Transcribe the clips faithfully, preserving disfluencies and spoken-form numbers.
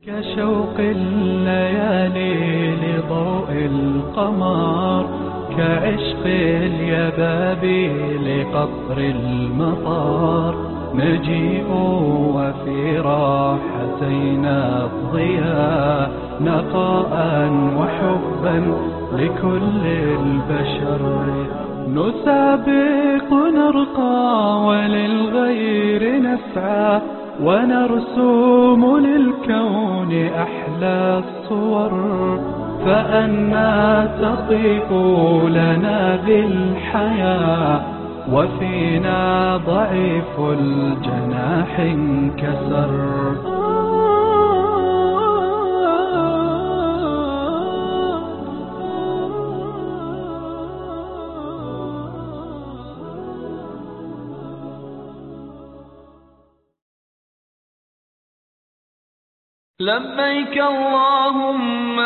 كشوق الليالي لضوء القمر، كعشق اليبابي لقطر المطار، نجيء وفي راحتينا الضياء، نقاء وحبا لكل البشر، نسابق نرقى وللغير نسعى، ونرسوم للكون أحلى الصور، فأنا تطيق لنا بالحياة، وفينا ضعيف الجناح انكسر. لبيك اللهم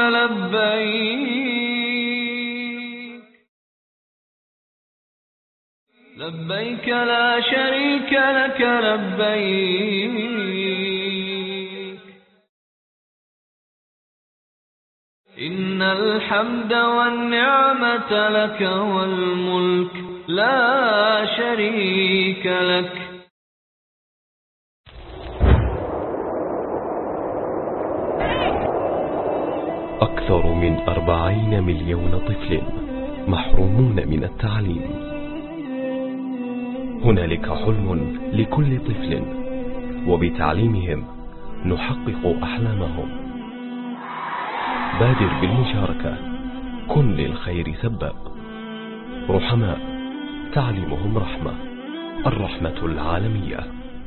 لبيك، لبيك لا شريك لك لبيك، إن الحمد والنعمة لك والملك لا شريك لك. أكثر من أربعين مليون طفل محرومون من التعليم. هنالك حلم لكل طفل، وبتعليمهم نحقق أحلامهم. بادر بالمشاركة، كن للخير سباب. رحماء، تعليمهم رحمة. الرحمة العالمية.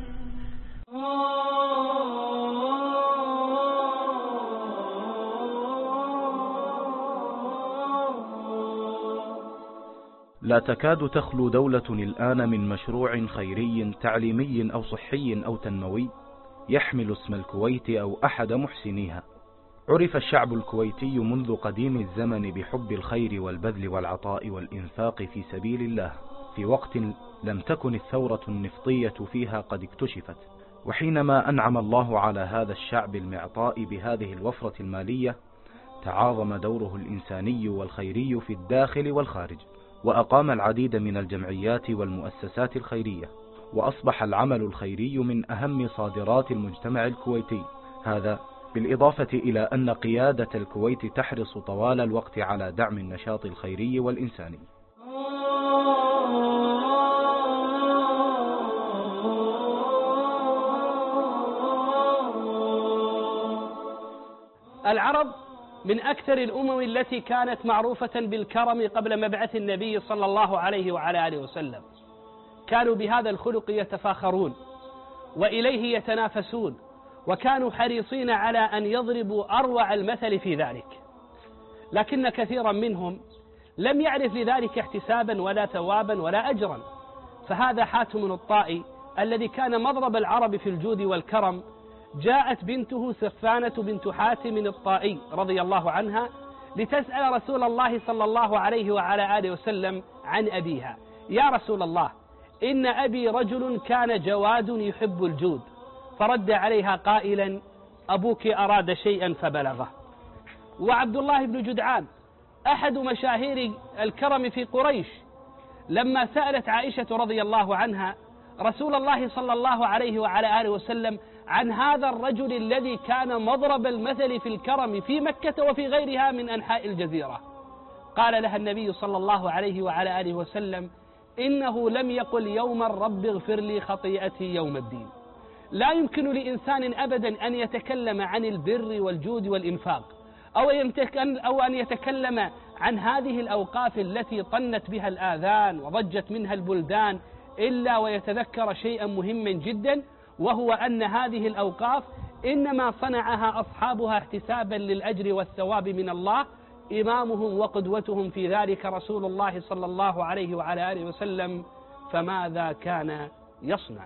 لا تكاد تخلو دولة الآن من مشروع خيري تعليمي أو صحي أو تنموي يحمل اسم الكويت أو أحد محسنيها. عرف الشعب الكويتي منذ قديم الزمن بحب الخير والبذل والعطاء والإنفاق في سبيل الله، في وقت لم تكن الثورة النفطية فيها قد اكتشفت. وحينما أنعم الله على هذا الشعب المعطاء بهذه الوفرة المالية، تعاظم دوره الإنساني والخيري في الداخل والخارج، وأقام العديد من الجمعيات والمؤسسات الخيرية، وأصبح العمل الخيري من أهم صادرات المجتمع الكويتي. هذا بالإضافة إلى أن قيادة الكويت تحرص طوال الوقت على دعم النشاط الخيري والإنساني. العرب من أكثر الأمم التي كانت معروفة بالكرم قبل مبعث النبي صلى الله عليه وعلى آله وسلم. كانوا بهذا الخلق يتفاخرون وإليه يتنافسون، وكانوا حريصين على أن يضربوا أروع المثل في ذلك. لكن كثيرا منهم لم يعرف لذلك احتسابا ولا ثوابا ولا أجرا. فهذا حاتم الطائي الذي كان مضرب العرب في الجود والكرم، جاءت بنته سفانة بنت حاتم الطائي رضي الله عنها لتسأل رسول الله صلى الله عليه وعلى آله وسلم عن أبيها: يا رسول الله، إن أبي رجل كان جواد يحب الجود. فرد عليها قائلا: أبوك أراد شيئا فبلغه. وعبد الله بن جدعان أحد مشاهير الكرم في قريش، لما سألت عائشة رضي الله عنها رسول الله صلى الله عليه وعلى آله وسلم عن هذا الرجل الذي كان مضرب المثل في الكرم في مكة وفي غيرها من أنحاء الجزيرة، قال لها النبي صلى الله عليه وعلى آله وسلم: إنه لم يقل يوما رب اغفر لي خطيئتي يوم الدين. لا يمكن لإنسان أبدا أن يتكلم عن البر والجود والإنفاق، أو أن يتكلم عن هذه الأوقاف التي طنت بها الآذان وضجت منها البلدان، إلا ويتذكر شيئا مهما جدا، وهو أن هذه الأوقاف إنما صنعها أصحابها احتسابا للأجر والثواب من الله. إمامهم وقدوتهم في ذلك رسول الله صلى الله عليه وعلى آله وسلم، فماذا كان يصنع؟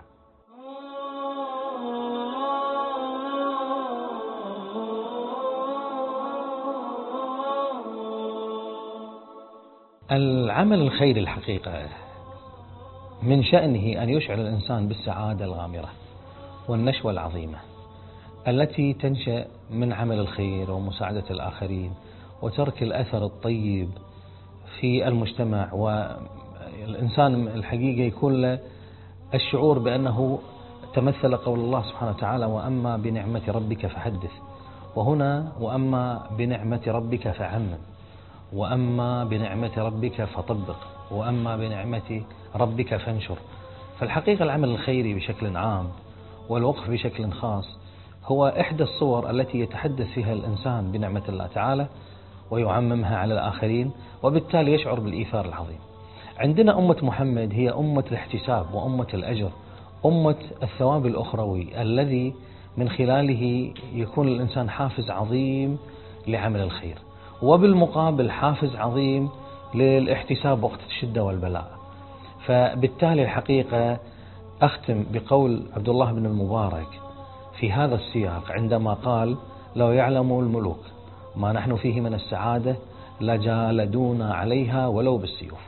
العمل الخيري الحقيقة من شأنه أن يشعر الإنسان بالسعادة الغامرة والنشوة العظيمة التي تنشأ من عمل الخير ومساعدة الآخرين وترك الأثر الطيب في المجتمع، والإنسان الحقيقة يكون له الشعور بأنه تمثل قول الله سبحانه وتعالى: وأما بنعمة ربك فحدث. وهنا وأما بنعمة ربك فعمم، وأما بنعمة ربك فطبق، وأما بنعمة ربك فانشر. فالحقيقة العمل الخيري بشكل عام والوقف بشكل خاص هو إحدى الصور التي يتحدث فيها الإنسان بنعمة الله تعالى ويعممها على الآخرين، وبالتالي يشعر بالإيثار العظيم. عندنا أمة محمد هي أمة الاحتساب وأمة الأجر، أمة الثواب الأخروي الذي من خلاله يكون الإنسان حافز عظيم لعمل الخير، وبالمقابل حافز عظيم للاحتساب وقت الشدة والبلاء. فبالتالي الحقيقة أختم بقول عبد الله بن المبارك في هذا السياق عندما قال: لو يعلم الملوك ما نحن فيه من السعادة لجالدونا عليها ولو بالسيوف.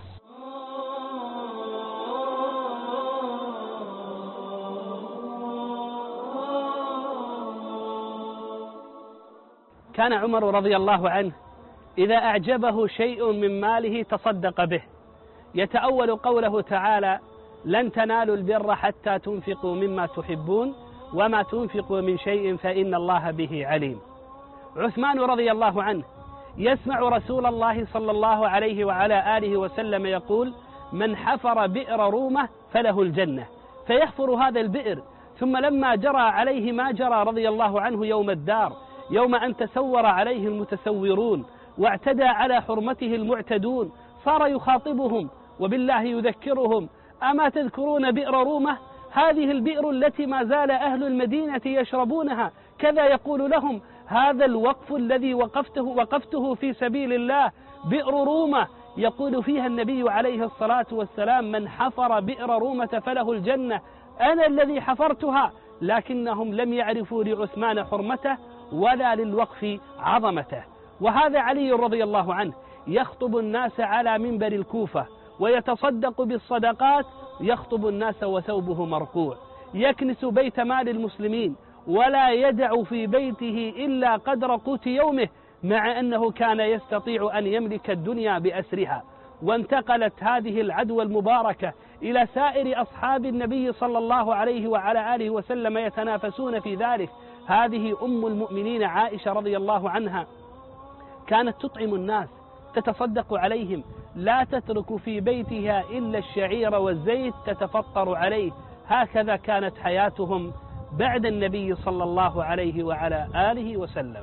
كان عمر رضي الله عنه إذا أعجبه شيء من ماله تصدق به، يتأول قوله تعالى: لن تنالوا البر حتى تنفقوا مما تحبون وما تنفقوا من شيء فإن الله به عليم. عثمان رضي الله عنه يسمع رسول الله صلى الله عليه وعلى آله وسلم يقول: من حفر بئر رومة فله الجنة، فيحفر هذا البئر، ثم لما جرى عليه ما جرى رضي الله عنه يوم الدار، يوم أن تسور عليه المتسورون واعتدى على حرمته المعتدون، صار يخاطبهم وبالله يذكرهم: أما تذكرون بئر رومة؟ هذه البئر التي ما زال أهل المدينة يشربونها. كذا يقول لهم: هذا الوقف الذي وقفته, وقفته في سبيل الله بئر رومة، يقول فيها النبي عليه الصلاة والسلام: من حفر بئر رومة فله الجنة. أنا الذي حفرتها، لكنهم لم يعرفوا لعثمان حرمته ولا للوقف عظمته. وهذا علي رضي الله عنه يخطب الناس على منبر الكوفة ويتصدق بالصدقات، يخطب الناس وثوبه مرقوع، يكنس بيت مال المسلمين ولا يدع في بيته إلا قدر قوت يومه، مع أنه كان يستطيع أن يملك الدنيا بأسرها. وانتقلت هذه العدوى المباركة إلى سائر أصحاب النبي صلى الله عليه وعلى آله وسلم يتنافسون في ذلك. هذه أم المؤمنين عائشة رضي الله عنها كانت تطعم الناس، تتصدق عليهم، لا تترك في بيتها إلا الشعير والزيت تتفطر عليه. هكذا كانت حياتهم بعد النبي صلى الله عليه وعلى آله وسلم.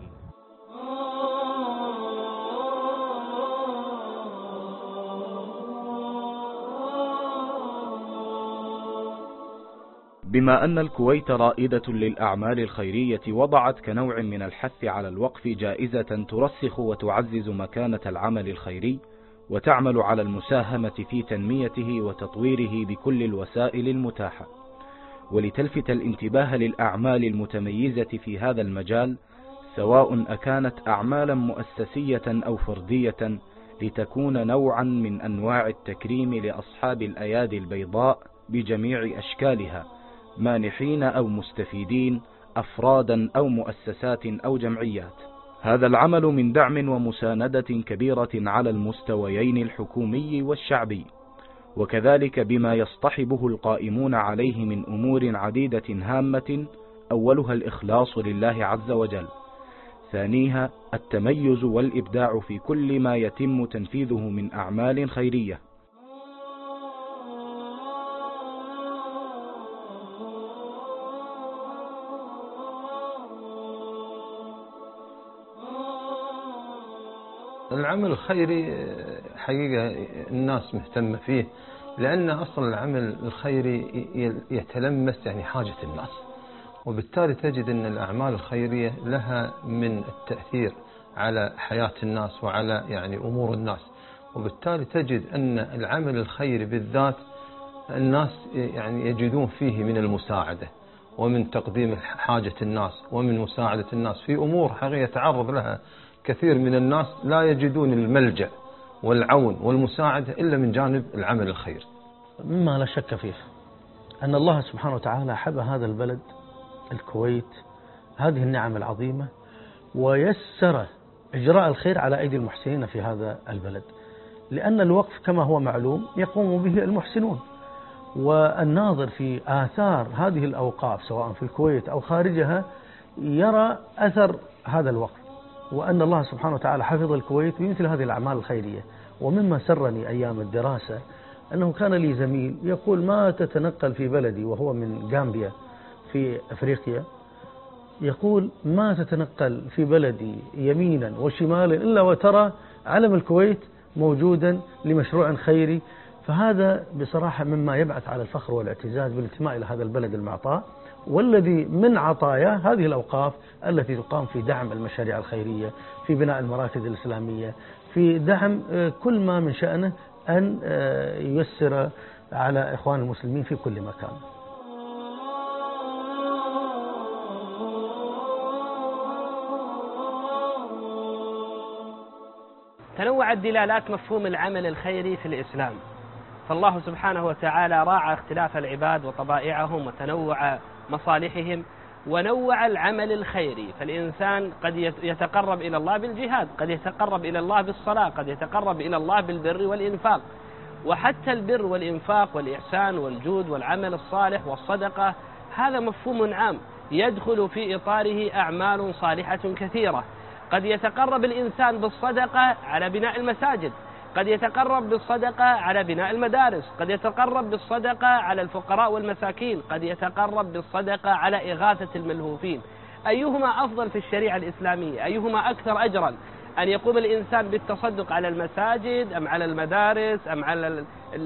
بما أن الكويت رائدة للأعمال الخيرية، وضعت كنوع من الحث على الوقف جائزة ترسخ وتعزز مكانة العمل الخيري، وتعمل على المساهمة في تنميته وتطويره بكل الوسائل المتاحة. ولتلفت الانتباه للأعمال المتميزة في هذا المجال، سواء أكانت أعمالا مؤسسية أو فردية، لتكون نوعا من أنواع التكريم لأصحاب الأيادي البيضاء بجميع أشكالها، مانحين أو مستفيدين، أفرادا أو مؤسسات أو جمعيات. هذا العمل من دعم ومساندة كبيرة على المستويين الحكومي والشعبي، وكذلك بما يصطحبه القائمون عليه من أمور عديدة هامة، أولها الإخلاص لله عز وجل، ثانيها التميز والإبداع في كل ما يتم تنفيذه من أعمال خيرية. العمل الخيري حقيقة الناس مهتمة فيه، لأن أصلا العمل الخيري يتلمس يعني حاجة الناس، وبالتالي تجد أن الأعمال الخيرية لها من التأثير على حياة الناس وعلى يعني أمور الناس، وبالتالي تجد أن العمل الخيري بالذات الناس يعني يجدون فيه من المساعدة ومن تقديم حاجة الناس ومن مساعدة الناس في أمور حقيقة يتعرض لها كثير من الناس لا يجدون الملجأ والعون والمساعدة إلا من جانب العمل الخير. مما لا شك فيه أن الله سبحانه وتعالى حب هذا البلد الكويت هذه النعم العظيمة ويسر إجراء الخير على أيدي المحسنين في هذا البلد، لأن الوقف كما هو معلوم يقوم به المحسنون، والناظر في آثار هذه الأوقاف سواء في الكويت أو خارجها يرى أثر هذا الوقف، وأن الله سبحانه وتعالى حفظ الكويت بمثل هذه الأعمال الخيرية. ومما سرني أيام الدراسة أنه كان لي زميل يقول ما تتنقل في بلدي، وهو من غامبيا في أفريقيا، يقول ما تتنقل في بلدي يمينا وشمالا إلا وترى علم الكويت موجودا لمشروع خيري. فهذا بصراحة مما يبعث على الفخر والاعتزاز بالانتماء إلى هذا البلد المعطاء، والذي من عطايا هذه الأوقاف التي تقام في دعم المشاريع الخيرية، في بناء المراكز الإسلامية، في دعم كل ما من شأنه أن ييسر على إخوان المسلمين في كل مكان. تنوعت دلالات مفهوم العمل الخيري في الإسلام، فالله سبحانه وتعالى راعى اختلاف العباد وطبائعهم وتنوع مصالحهم، ونوع العمل الخيري. فالإنسان قد يتقرب إلى الله بالجهاد، قد يتقرب إلى الله بالصلاة، قد يتقرب إلى الله بالبر والإنفاق. وحتى البر والإنفاق والإحسان والجود والعمل الصالح والصدقة هذا مفهوم عام يدخل في إطاره أعمال صالحة كثيرة. قد يتقرب الإنسان بالصدقة على بناء المساجد، قد يتقرب بالصدقة على بناء المدارس، قد يتقرب بالصدقة على الفقراء والمساكين، قد يتقرب بالصدقة على إغاثة الملهوفين. أيهما أفضل في الشريعة الإسلامية؟ أيهما أكثر أجرا؟ أن يقوم الإنسان بالتصدق على المساجد أم على المدارس أم على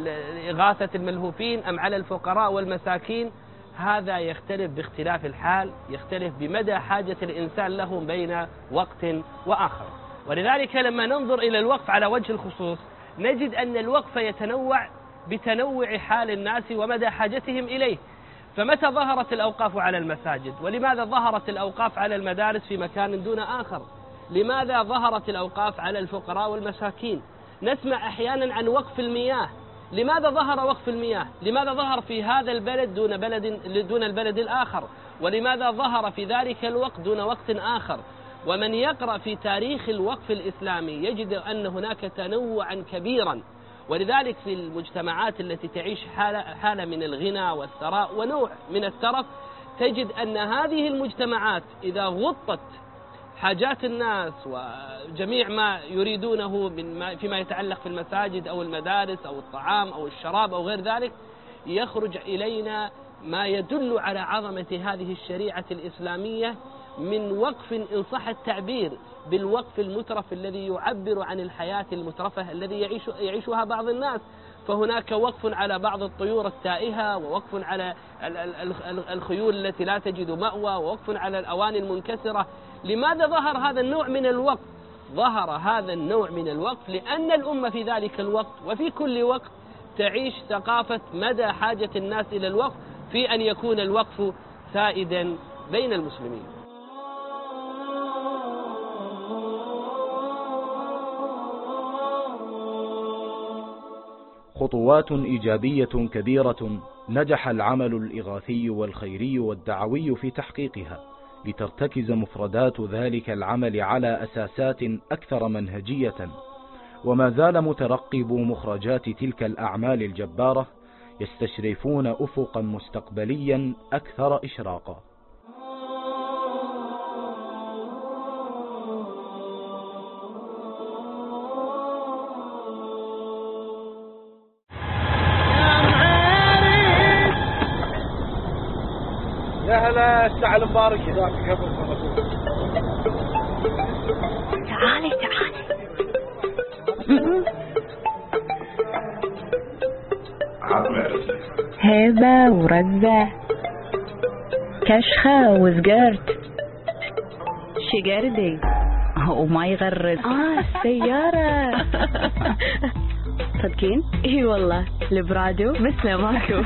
إغاثة الملهوفين أم على الفقراء والمساكين؟ هذا يختلف باختلاف الحال، يختلف بمدى حاجة الإنسان له بين وقت وآخر. ولذلك لما ننظر إلى الوقف على وجه الخصوص نجد أن الوقف يتنوع بتنوع حال الناس ومدى حاجتهم إليه. فمتى ظهرت الأوقاف على المساجد؟ ولماذا ظهرت الأوقاف على المدارس في مكان دون آخر؟ لماذا ظهرت الأوقاف على الفقراء والمساكين؟ نسمع أحيانا عن وقف المياه، لماذا ظهر وقف المياه؟ لماذا ظهر في هذا البلد دون بلد دون البلد الآخر؟ ولماذا ظهر في ذلك الوقت دون وقت آخر؟ ومن يقرأ في تاريخ الوقف الإسلامي يجد أن هناك تنوعا كبيرا. ولذلك في المجتمعات التي تعيش حالة, حالة من الغنى والثراء ونوع من الترف تجد أن هذه المجتمعات إذا غطت حاجات الناس وجميع ما يريدونه من ما فيما يتعلق في المساجد أو المدارس أو الطعام أو الشراب أو غير ذلك، يخرج إلينا ما يدل على عظمة هذه الشريعة الإسلامية من وقف إن صح التعبير بالوقف المترف الذي يعبر عن الحياة المترفة الذي يعيش يعيشها بعض الناس. فهناك وقف على بعض الطيور التائهة، ووقف على الخيول التي لا تجد مأوى، ووقف على الأواني المنكسرة. لماذا ظهر هذا النوع من الوقف؟ ظهر هذا النوع من الوقف لأن الأمة في ذلك الوقت وفي كل وقت تعيش ثقافة مدى حاجة الناس إلى الوقف، في أن يكون الوقف سائدا بين المسلمين. خطوات إيجابية كبيرة نجح العمل الإغاثي والخيري والدعوي في تحقيقها، لترتكز مفردات ذلك العمل على أساسات أكثر منهجية. وما زال مترقب مخرجات تلك الأعمال الجبارة يستشرفون أفقا مستقبليا أكثر إشراقا. يا هلا الساعة المباركة. تعالي تعالي. هبة ورزة، كشخة وزقرت، شقردي وما يغرد. اه السيارة. صدقين؟ اي والله البرادو مثله ماكو.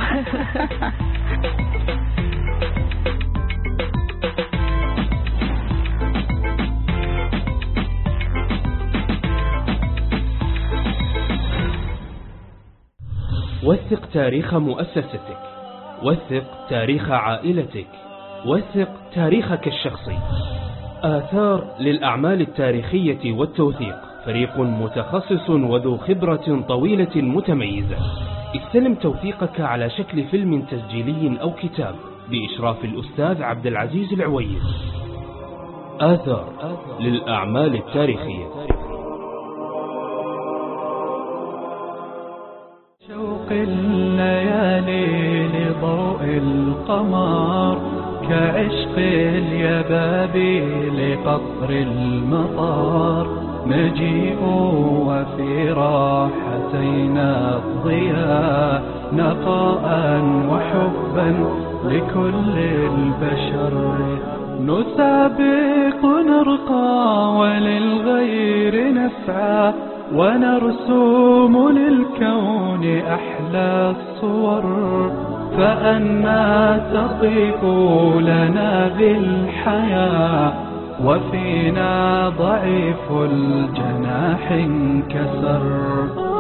وثق تاريخ مؤسستك، وثق تاريخ عائلتك، وثق تاريخك الشخصي. آثار للأعمال التاريخية والتوثيق، فريق متخصص وذو خبرة طويلة متميزة. استلم توثيقك على شكل فيلم تسجيلي أو كتاب بإشراف الأستاذ عبد العزيز العويس. آثار للأعمال التاريخية. شوق الليالي لضوء القمر، كعشق اليبابي لقطر المطار، مجيء وفي راحتينا الضياء، نقاء وحبا لكل البشر، نسابق نرقى وللغير نسعى، ونرسوم للكون أحلى الصور، فأنا تطيق لنا بالحياة، وفينا ضعيف الجناح انكسر.